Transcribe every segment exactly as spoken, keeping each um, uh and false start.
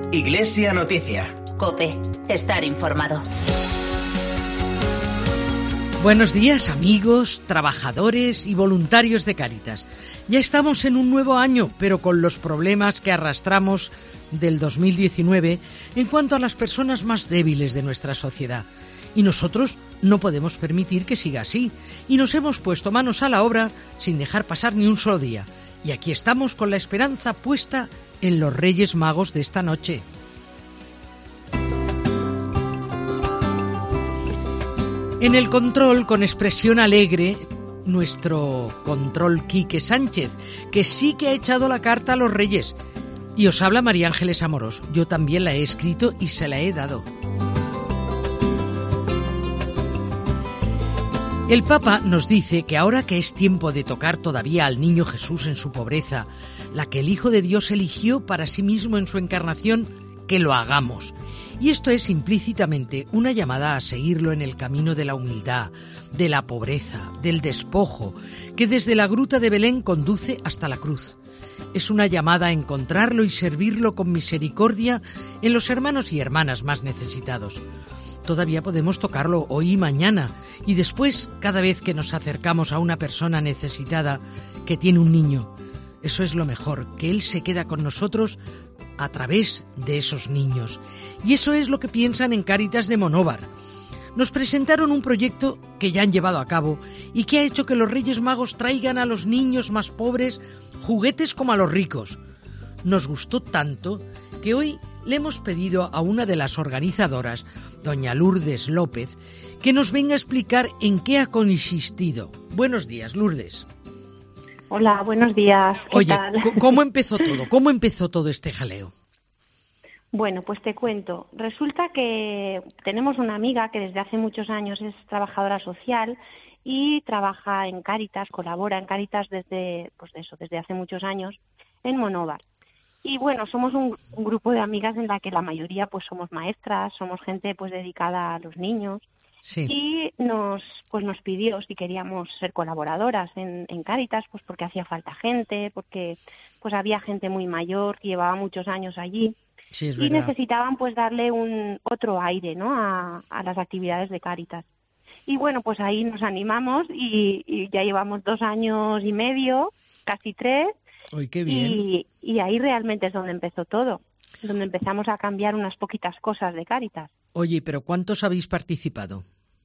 Iglesia Noticia. COPE. Estar informado. Buenos días, amigos, trabajadores y voluntarios de Cáritas. Ya estamos en un nuevo año, pero con los problemas que arrastramos del dos mil diecinueve en cuanto a las personas más débiles de nuestra sociedad. Y nosotros no podemos permitir que siga así. Y nos hemos puesto manos a la obra sin dejar pasar ni un solo día. Y aquí estamos con la esperanza puesta en los Reyes Magos de esta noche. En el control, con expresión alegre, nuestro control Quique Sánchez, que sí que ha echado la carta a los Reyes. Y os habla María Ángeles Amorós. Yo también la he escrito y se la he dado. El Papa nos dice que ahora que es tiempo de tocar todavía al niño Jesús en su pobreza, la que el Hijo de Dios eligió para sí mismo en su encarnación, que lo hagamos. Y esto es implícitamente una llamada a seguirlo en el camino de la humildad, de la pobreza, del despojo, que desde la gruta de Belén conduce hasta la cruz. Es una llamada a encontrarlo y servirlo con misericordia en los hermanos y hermanas más necesitados. Todavía podemos tocarlo hoy y mañana, y después, cada vez que nos acercamos a una persona necesitada que tiene un niño. Eso es lo mejor, que Él se queda con nosotros a través de esos niños. Y eso es lo que piensan en Cáritas de Monóvar. Nos presentaron un proyecto que ya han llevado a cabo y que ha hecho que los Reyes Magos traigan a los niños más pobres juguetes como a los ricos. Nos gustó tanto que hoy le hemos pedido a una de las organizadoras, doña Lourdes López, que nos venga a explicar en qué ha consistido. Buenos días, Lourdes. Hola, buenos días. ¿Qué Oye, tal? ¿cómo empezó todo? ¿Cómo empezó todo este jaleo? Bueno, pues te cuento. Resulta que tenemos una amiga que desde hace muchos años es trabajadora social y trabaja en Cáritas, colabora en Cáritas desde, pues eso, desde hace muchos años en Monóvar. Y bueno, somos un, un grupo de amigas en la que la mayoría pues somos maestras, somos gente pues dedicada a los niños. Sí. Y nos pues nos pidió si queríamos ser colaboradoras en, en Cáritas, pues porque hacía falta gente, porque pues había gente muy mayor que llevaba muchos años allí. Sí, es y verdad. Necesitaban pues darle un otro aire, ¿no?, a, a las actividades de Cáritas. Y bueno, pues ahí nos animamos y, y ya llevamos dos años y medio, casi tres. ¡Uy, qué bien! Y, y ahí realmente es donde empezó todo, donde empezamos a cambiar unas poquitas cosas de Cáritas. Oye, ¿pero cuántos habéis participado?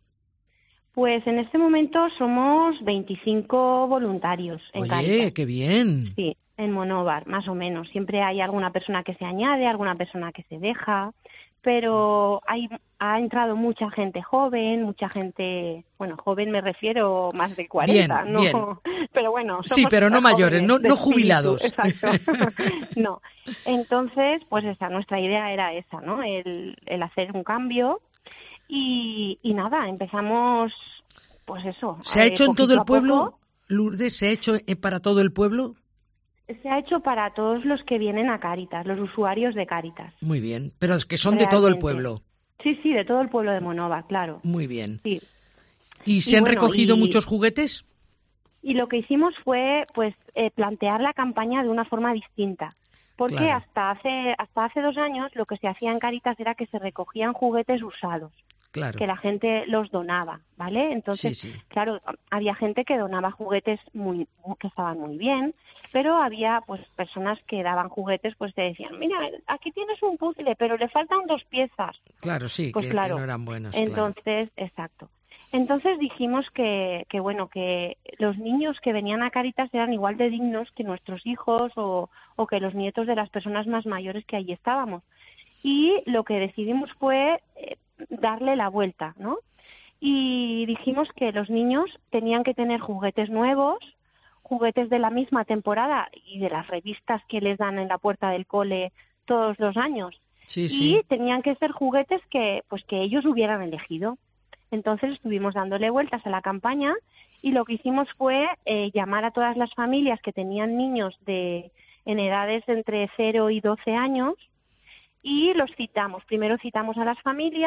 Pues en este momento somos veinticinco voluntarios en Oye, Cáritas. Oye, qué bien. Sí, en Monóvar, más o menos. Siempre hay alguna persona que se añade, alguna persona que se deja, pero hay, ha entrado mucha gente joven, mucha gente, bueno, joven me refiero más de cuarenta, bien, ¿no? Bien. Pero bueno, somos sí, pero no mayores, no, no jubilados. Exacto. No. Entonces, pues esa, nuestra idea era esa, ¿no? El, el hacer un cambio. Y, y nada, empezamos, pues eso. ¿Se ha eh, hecho en todo el pueblo, poco. Lourdes? ¿Se ha hecho para todo el pueblo? Se ha hecho para todos los que vienen a Cáritas, los usuarios de Cáritas. Muy bien, pero es que son Realmente. De todo el pueblo. Sí, sí, de todo el pueblo de Monóvar, claro. Muy bien. Sí. ¿Y se y han bueno, recogido y, muchos juguetes? Y lo que hicimos fue, pues, eh, plantear la campaña de una forma distinta. Porque Claro. hasta hace hasta hace dos años lo que se hacía en Cáritas era que se recogían juguetes usados. Claro. Que la gente los donaba, ¿vale? Entonces, sí, sí. claro, había gente que donaba juguetes muy que estaban muy bien, pero había pues personas que daban juguetes, pues te decían, mira, aquí tienes un puzzle, pero le faltan dos piezas. Claro, sí, pues que, claro, que no eran buenas. Entonces, claro. exacto. Entonces dijimos que, que, bueno, que los niños que venían a Cáritas eran igual de dignos que nuestros hijos o, o que los nietos de las personas más mayores que allí estábamos. Y lo que decidimos fue eh, darle la vuelta, ¿no? Y dijimos que los niños tenían que tener juguetes nuevos, juguetes de la misma temporada y de las revistas que les dan en la puerta del cole todos los años. Sí, y sí. tenían que ser juguetes que, pues, que ellos hubieran elegido. Entonces estuvimos dándole vueltas a la campaña y lo que hicimos fue eh, llamar a todas las familias que tenían niños de en edades entre cero y doce años y los citamos. Primero citamos a las familias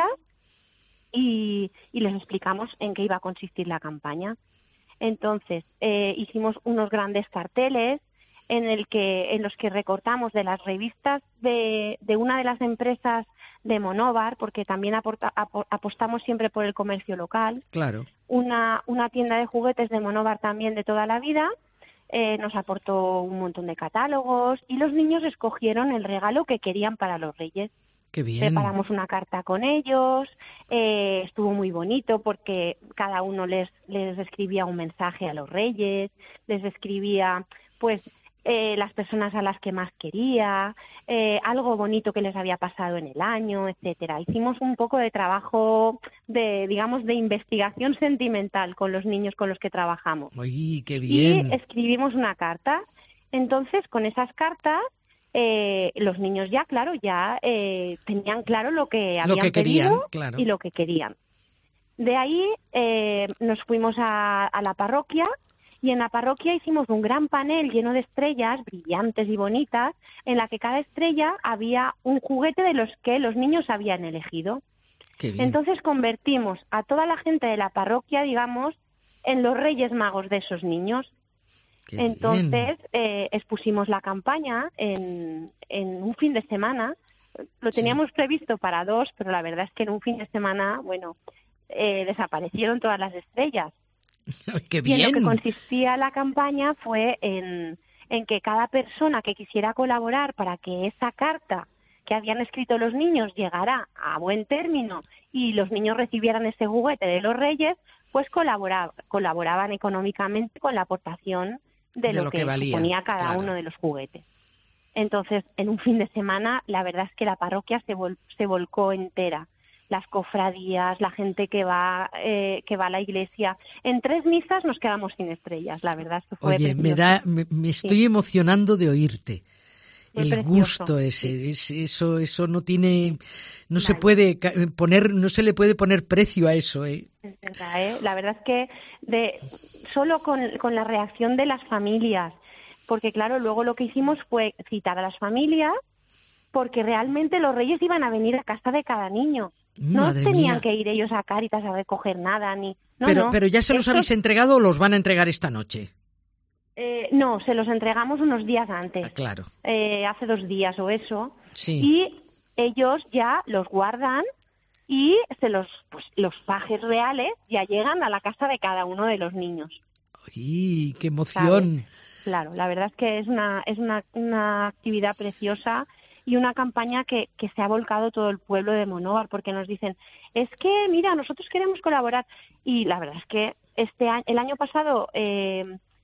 y, y les explicamos en qué iba a consistir la campaña. Entonces, eh, hicimos unos grandes carteles en el que en los que recortamos de las revistas de, de una de las empresas de Monóvar, porque también aporta, ap- apostamos siempre por el comercio local. Claro. Una, una tienda de juguetes de Monóvar también de toda la vida. Eh, nos aportó un montón de catálogos y los niños escogieron el regalo que querían para los Reyes. Qué bien. Preparamos una carta con ellos, eh, estuvo muy bonito porque cada uno les, les escribía un mensaje a los Reyes, les escribía pues eh, las personas a las que más quería, eh, algo bonito que les había pasado en el año, etcétera. Hicimos un poco de trabajo de, digamos, de investigación sentimental con los niños con los que trabajamos. ¡Ay, qué bien! Y escribimos una carta. Entonces, con esas cartas, eh, los niños ya, claro, ya eh, tenían claro lo que habían Lo que querían, pedido claro. y lo que querían. De ahí eh, nos fuimos a, a la parroquia. Y en la parroquia hicimos un gran panel lleno de estrellas brillantes y bonitas, en la que cada estrella había un juguete de los que los niños habían elegido. Qué bien. Entonces convertimos a toda la gente de la parroquia, digamos, en los Reyes Magos de esos niños. Qué Entonces eh, expusimos la campaña en, en un fin de semana. Lo teníamos sí. previsto para dos, pero la verdad es que en un fin de semana, bueno, eh, desaparecieron todas las estrellas. ¡Qué bien! Y en lo que consistía la campaña fue en, en que cada persona que quisiera colaborar para que esa carta que habían escrito los niños llegara a buen término y los niños recibieran ese juguete de los Reyes, pues colaboraba, colaboraban económicamente con la aportación de, de lo, lo que, que valía, suponía cada claro. uno de los juguetes. Entonces, en un fin de semana, la verdad es que la parroquia se, vol- se volcó entera. Las cofradías, la gente que va eh, que va a la iglesia. En tres misas nos quedamos sin estrellas, la verdad. Esto fue Oye, precioso. me da, me, me estoy sí. emocionando de oírte. Fue el precioso. gusto ese, Sí. es, eso, eso no tiene, no vale. se puede poner, no se le puede poner precio a eso, ¿eh? Es verdad, ¿eh? La verdad es que de solo con, con la reacción de las familias, porque claro, luego lo que hicimos fue citar a las familias, porque realmente los Reyes iban a venir a casa de cada niño. No Madre tenían mía. que ir ellos a Cáritas a recoger nada, ni... No, pero, no. pero ya se los Estos, habéis entregado o los van a entregar esta noche. Eh, no, se los entregamos unos días antes. Ah, claro. Eh, hace dos días o eso. Sí. Y ellos ya los guardan y se los, pues, los pajes reales ya llegan a la casa de cada uno de los niños. ¡Ay, qué emoción! ¿Sabes? Claro, la verdad es que es una, es una, una actividad preciosa y una campaña que, que se ha volcado todo el pueblo de Monóvar, porque nos dicen, es que, mira, nosotros queremos colaborar. Y la verdad es que este año, el año pasado eh,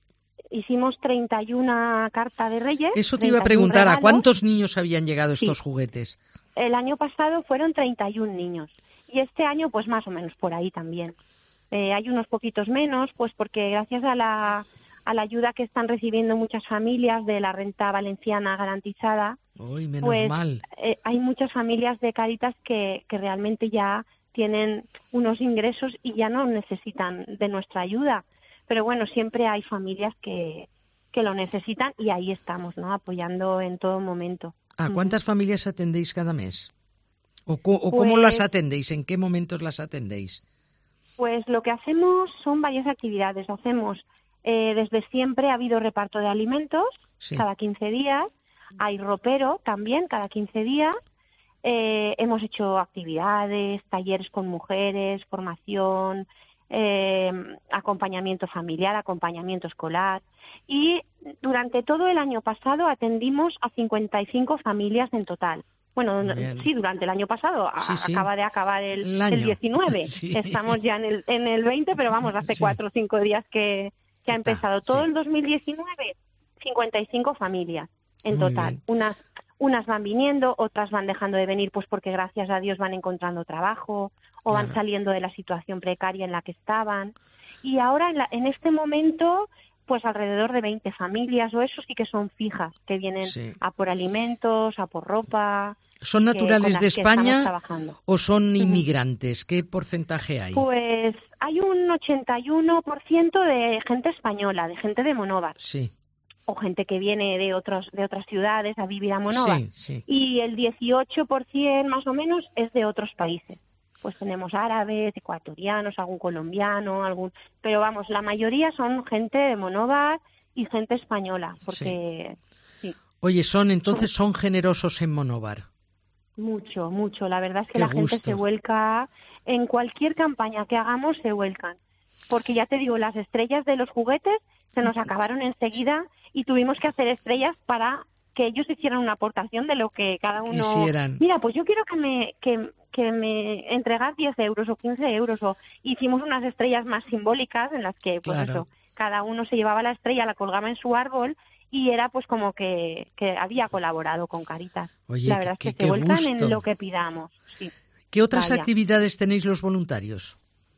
hicimos treinta y una cartas de Reyes. Eso te iba a preguntar, regalos. ¿a cuántos niños habían llegado estos Sí. juguetes? El año pasado fueron treinta y un niños y este año pues más o menos por ahí también. Eh, hay unos poquitos menos, pues porque gracias a la, a la ayuda que están recibiendo muchas familias de la renta valenciana garantizada, ¡Ay, menos pues mal! Eh, hay muchas familias de Cáritas que, que realmente ya tienen unos ingresos y ya no necesitan de nuestra ayuda. Pero bueno, siempre hay familias que, que lo necesitan y ahí estamos, ¿no? Apoyando en todo momento. ¿A cuántas uh-huh. familias atendéis cada mes? ¿O, co- o pues, cómo las atendéis? ¿En qué momentos las atendéis? Pues lo que hacemos son varias actividades. Hacemos, eh, desde siempre ha habido reparto de alimentos sí. cada quince días. Hay ropero también cada quince días. Eh, hemos hecho actividades, talleres con mujeres, formación, eh, acompañamiento familiar, acompañamiento escolar. Y durante todo el año pasado atendimos a cincuenta y cinco familias en total. Bueno, Bien. sí, durante el año pasado. Sí, sí. Acaba de acabar el, el, el diecinueve. Sí. Estamos ya en el, en el veinte, pero vamos, hace sí. cuatro o cinco días que, que ha empezado. Todo sí. el dos mil diecinueve, cincuenta y cinco familias en Muy total. Bien. Unas unas van viniendo, otras van dejando de venir pues porque gracias a Dios van encontrando trabajo o claro. van saliendo de la situación precaria en la que estaban. Y ahora, en, la, en este momento, pues alrededor de veinte familias o eso sí que son fijas, que vienen sí. a por alimentos, a por ropa. ¿Son naturales de España o son inmigrantes? ¿Qué porcentaje hay? Pues hay un ochenta y uno por ciento de gente española, de gente de Monóvar. Sí. O gente que viene de otros de otras ciudades a vivir a Monóvar. Sí, sí. Y el dieciocho por ciento más o menos es de otros países. Pues tenemos árabes, ecuatorianos, algún colombiano, algún... Pero vamos, la mayoría son gente de Monóvar y gente española, porque sí. sí. Oye, son entonces son generosos en Monóvar. Mucho, mucho. La verdad es que Qué la gusto. gente se vuelca, en cualquier campaña que hagamos se vuelcan. Porque ya te digo, las estrellas de los juguetes se nos acabaron enseguida y tuvimos que hacer estrellas para que ellos hicieran una aportación de lo que cada uno... Quisieran. Mira, pues yo quiero que me que, que me entregar diez euros o quince euros. O hicimos unas estrellas más simbólicas en las que, pues Claro. eso, cada uno se llevaba la estrella, la colgaba en su árbol y era pues como que, que había colaborado con Cáritas. Oye, La verdad qué- es que qué se vuelcan gusto. en lo que pidamos. Sí. ¿Qué otras Vaya. actividades tenéis los voluntarios?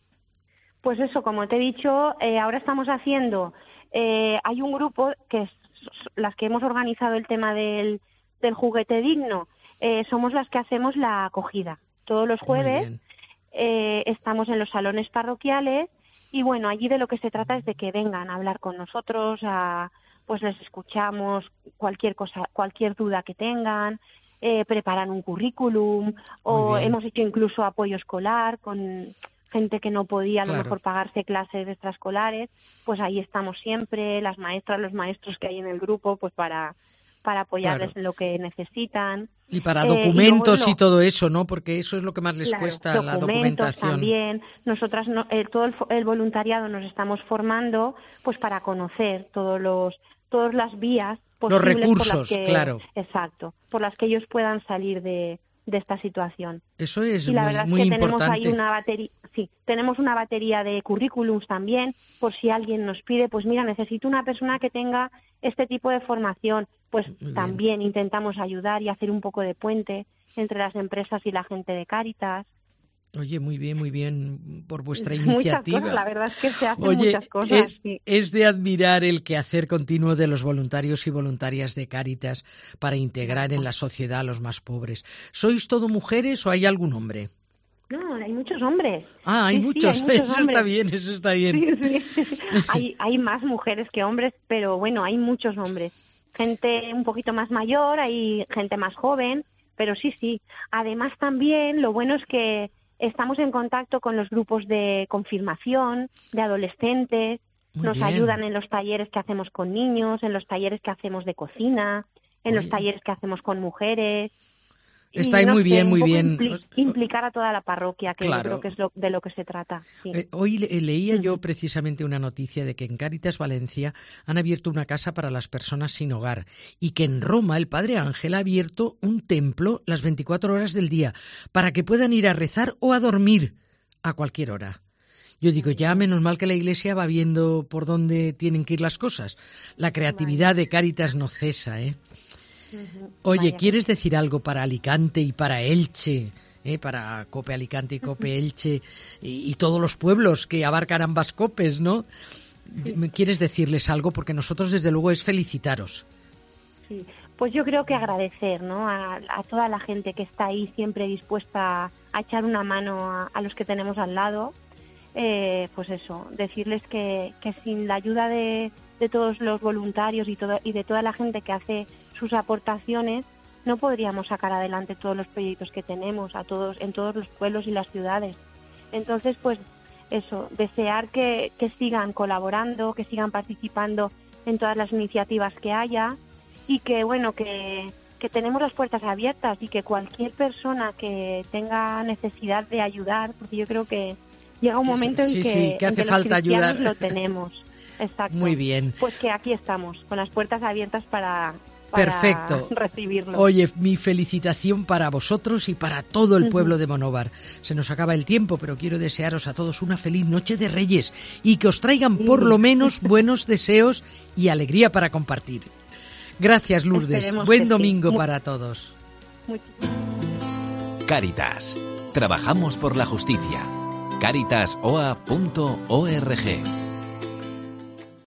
Pues eso, como te he dicho, eh, ahora estamos haciendo, eh, hay un grupo que es las que hemos organizado el tema del, del juguete digno, eh, somos las que hacemos la acogida. Todos los Muy jueves bien. eh, estamos en los salones parroquiales y bueno, allí de lo que se trata es de que vengan a hablar con nosotros, a, pues les escuchamos cualquier cosa, cualquier duda que tengan, eh, preparan un currículum o bien. hemos hecho incluso apoyo escolar con gente que no podía a lo Claro. mejor pagarse clases extraescolares, pues ahí estamos siempre, las maestras, los maestros que hay en el grupo, pues para, para apoyarles Claro. en lo que necesitan. Y para Eh, documentos luego y, lo- todo eso, ¿no? Porque eso es lo que más les Claro, cuesta, la documentos documentación. también. Nosotras, no- eh, todo el, fo- el voluntariado nos estamos formando, pues para conocer todos los, todas las vías Los posibles recursos, por las que, claro. exacto, por las que ellos puedan salir de, de esta situación. Eso es Y la muy, verdad muy es que tenemos importante. ahí una batería, sí, tenemos una batería de currículums también, por si alguien nos pide, pues mira, necesito una persona que tenga este tipo de formación, pues Muy bien. también intentamos ayudar y hacer un poco de puente entre las empresas y la gente de Cáritas. Oye, muy bien, muy bien por vuestra Muchas iniciativa. cosas, la verdad es que se hacen Oye, muchas cosas. es, Sí. es de admirar el quehacer continuo de los voluntarios y voluntarias de Cáritas para integrar en la sociedad a los más pobres. ¿Sois todo mujeres o hay algún hombre? No, hay muchos hombres. Ah, hay Sí, sí, muchos. hay muchos Eso hombres. está bien, eso está bien. Sí, sí. Hay, hay más mujeres que hombres, pero bueno, hay muchos hombres. Gente un poquito más mayor, hay gente más joven, pero sí, sí. Además también lo bueno es que estamos en contacto con los grupos de confirmación, de adolescentes, Muy nos bien. ayudan en los talleres que hacemos con niños, en los talleres que hacemos de cocina, en Oye. los talleres que hacemos con mujeres. Y, Está ahí no muy sé, bien, un muy poco bien. impli- Os- implicar a toda la parroquia, que Claro. yo creo que es lo, de lo que se trata. Sí. Eh, hoy le- leía yo Ujú. precisamente una noticia de que en Cáritas Valencia han abierto una casa para las personas sin hogar y que en Roma el Padre Ángel ha abierto un templo las veinticuatro horas del día para que puedan ir a rezar o a dormir a cualquier hora. Yo digo, ya menos mal que la Iglesia va viendo por dónde tienen que ir las cosas. La creatividad de Cáritas no cesa, ¿eh? Ujú. Oye, Vaya. ¿quieres decir algo para Alicante y para Elche? ¿Eh? Para Cope Alicante y Cope Elche y, y todos los pueblos que abarcan ambas copes, ¿no? ¿Me ¿Quieres decirles algo? Porque nosotros, desde luego, es felicitaros. Sí, pues yo creo que agradecer, ¿no? A, a toda la gente que está ahí siempre dispuesta a echar una mano a, a los que tenemos al lado. Eh, pues eso, decirles que, que sin la ayuda de, de todos los voluntarios y, todo, y de toda la gente que hace sus aportaciones, no podríamos sacar adelante todos los proyectos que tenemos a todos en todos los pueblos y las ciudades. Entonces, pues eso, desear que, que sigan colaborando, que sigan participando en todas las iniciativas que haya y que, bueno, que, que tenemos las puertas abiertas y que cualquier persona que tenga necesidad de ayudar, porque yo creo que llega un momento en Sí, que, sí, que en hace los falta cristianos ayudar. lo tenemos. Exacto. Muy bien. Pues que aquí estamos, con las puertas abiertas para, para Perfecto. recibirlo. Oye, mi felicitación para vosotros y para todo el Ujú. pueblo de Monóvar. Se nos acaba el tiempo, pero quiero desearos a todos una feliz noche de Reyes y que os traigan por Sí. lo menos buenos deseos y alegría para compartir. Gracias, Lourdes. Esperemos Buen que sí. domingo Mu- para todos. Muchísimas Cáritas. Trabajamos por la justicia. cáritas o a punto org